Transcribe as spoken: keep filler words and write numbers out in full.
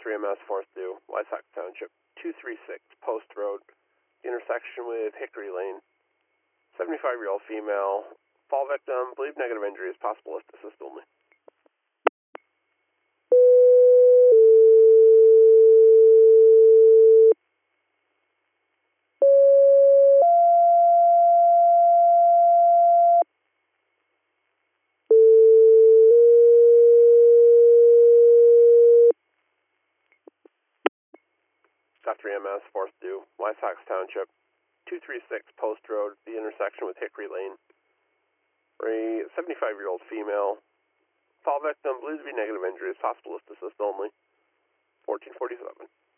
three M S fourth due, Wysox Township, two three six Post Road, the intersection with Hickory Lane. seventy-five-year-old female, fall victim, believed negative injuries, possible lift assist only. three M S fourth due, Wysox Township, two three six Post Road, the intersection with Hickory Lane. For a seventy-five-year-old female, fall victim, believed to be negative injuries, possible lift assist only. fourteen forty-seven.